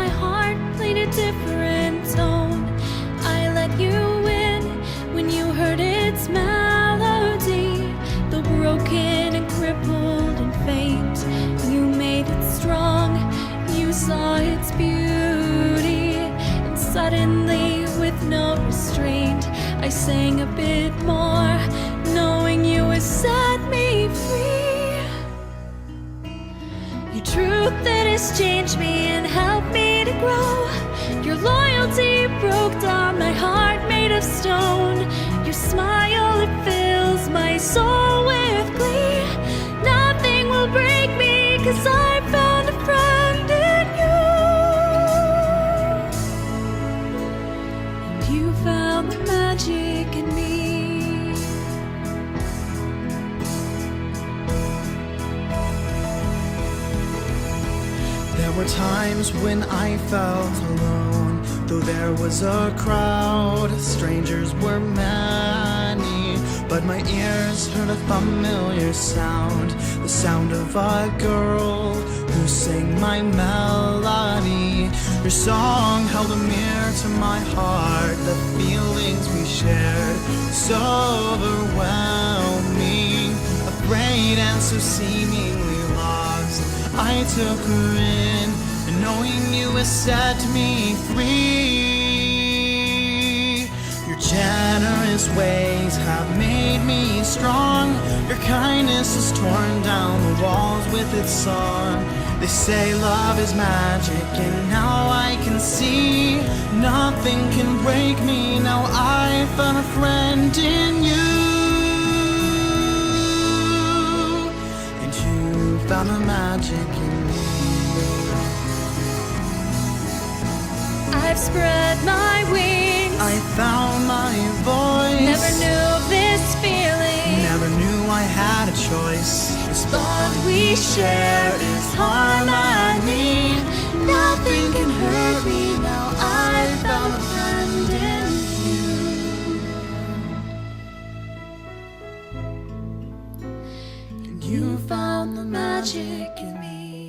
my heart played a different tone. I let you in when you heard its melody. Though broken and crippled and faint, you made it strong. You saw its beauty, and suddenly, with no restraint, I sang a bit more, knowing you would set me free. Your truth that has changed me and helped me to grow. Your loyalty broke down my heart made of stone. Your smile, it fills my soul with glee. Nothing will break me, 'cause I found a friend in you. And you found the magic in me. There were times when I felt alone, though there was a crowd. Strangers were many, but my ears heard a familiar sound, the sound of a girl who sang my melody. Your song held a mirror to my heart, the feelings we shared so overwhelming. Afraid and so seemingly lost, I took her in, and knowing you has set me free. Your generous ways have made me strong. Your kindness has torn down the walls with its song. They say love is magic, and now I can see nothing can break me. Now I found a friend in you. Found the magic in me. I've spread my wings, I found my voice. never knew this feeling. Never knew I had a choice. This bond we share is harmony. Nothing can hurt me. Now I found a friend in you. And you found the magic in me.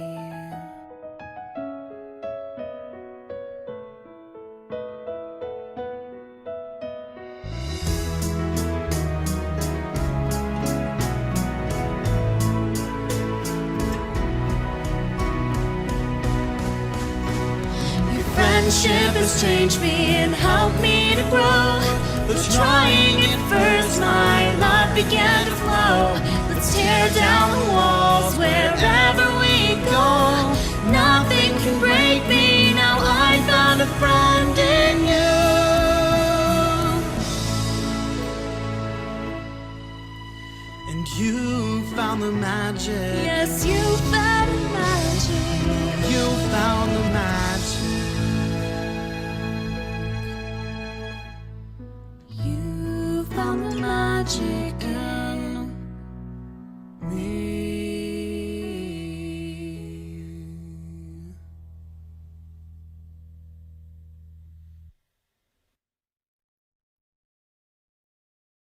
Your friendship has changed me and helped me to grow. Though trying at first, my love began to flow. Let's tear down the walls wherever we go. Nothing can break me. Now I found a friend in you. And you found the magic. Yes, you found the magic. You found the magic. You found the magic.